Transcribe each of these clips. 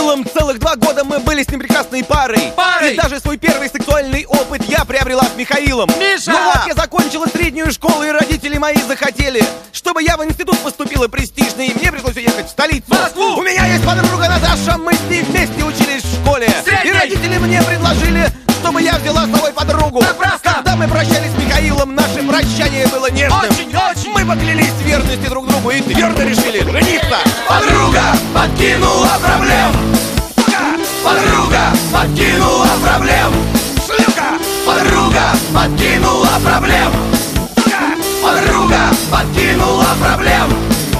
Михаилом целых 2 года мы были с ним прекрасной парой. И даже свой первый сексуальный опыт я приобрела с Михаилом. Миша! Ну вот я закончила среднюю школу, и родители мои захотели, чтобы я в институт поступила престижный, и мне пришлось уехать в столицу. Москву! У меня есть подруга Наташа, мы с ней вместе учились в школе. Средней! И родители мне предложили, чтобы я взяла с собой подругу. Напрасно! Когда мы прощались с Михаилом, наше прощание было нежным. Очень! Мы поклялись в верности друг другу и твердо решили жениться. Подруга подкинула проблем. Подруга подкинула проблем. Шлюха! Подруга подкинула проблем. Подруга подкинула проблем.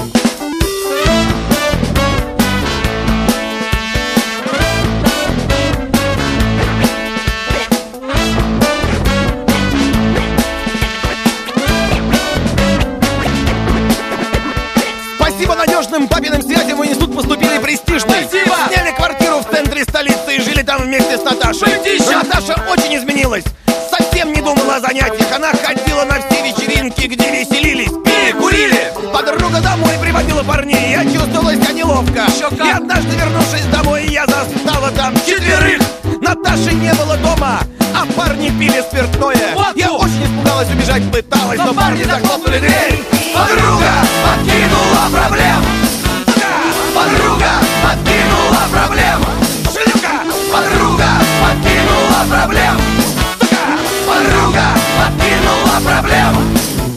Спасибо надежным папиным связям в институт поступили престижный. Спасибо! Сняли квартиру в центре столицы и жили там вместе с Наташей. Братище! Но Наташа очень изменилась. Совсем не думала о занятиях. Она ходила на все вечеринки, где веселились, пили, курили. Подруга домой приводила парней. Я чувствовала себя неловко. Еще как! И однажды, вернувшись домой, я застала там 4. Наташи не было дома, а парни пили спиртное. Вот Я очень испугалась, убежать пыталась, но парни захлопнули дверь. Подруга подкинула проблем. Подруга подкинула проблем. Шлюха! Подруга подкинула проблем. Подруга подкинула проблем.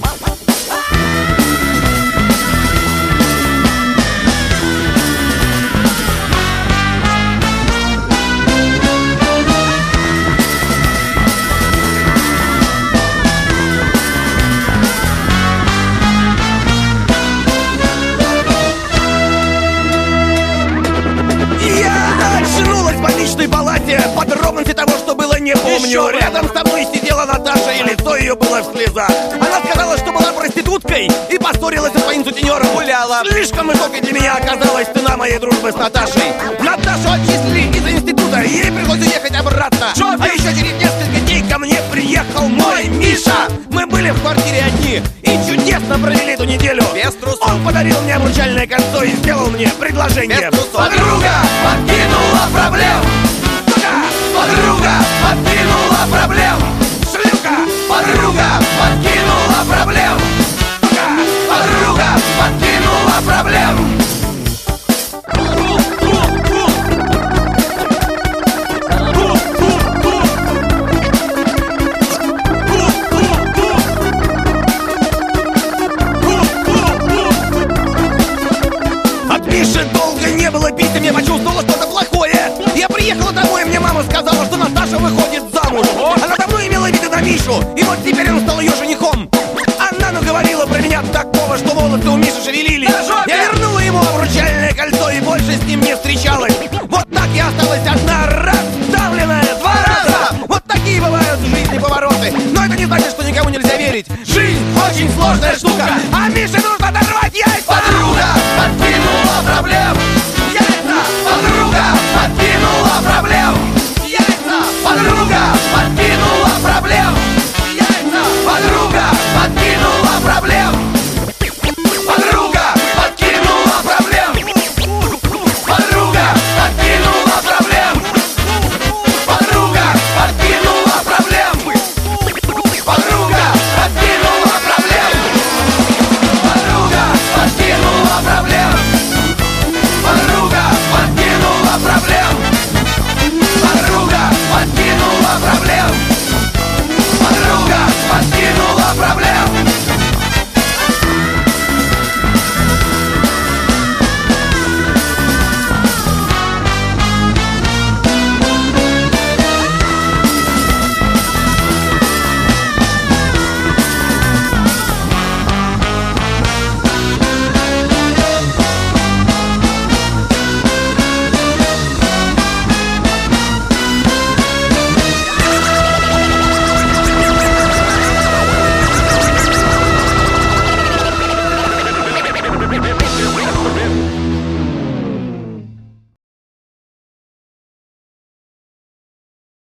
Очнулась в больничной палате. Подробности того, что было, не помню. Еще раз. Рядом со мной сидела Наташа, и лицо ее было в слезах. Она сказала, что была проституткой и поссорилась со своим сутенером. Гуляла. Слишком высокой для меня оказалась цена моей дружбы с Наташей. Наташу отчислили из института, и ей пришлось уехать обратно. А еще через несколько дней ко мне приехал мой Миша. Мы были в квартире одни и чудесно провели эту неделю. Без трусов. Он подарил мне обручальное кольцо и сделал мне предложение. Без трусов. Подруга подкинула проблем. Подруга подкинула проблем. Шлюха! Подруга подкинула проблем. Подруга подкинула проблем. От Миши долго не было писем, я почувствовала что-то плохое. Я приехала домой, и мне мама сказала, что Наташа выходит замуж. Она давно имела виды на Мишу, и вот теперь он стал ее женихом. Она наговорила про меня такого, что волосы у Миши шевелились. Я вернула ему обручальное кольцо и больше с ним не встречалась. Вот так я осталась одна, раздавленная 2 раза. Вот такие бывают в жизни повороты. Но это не значит, что никому нельзя верить. Жизнь очень сложная штука, а Мише нужно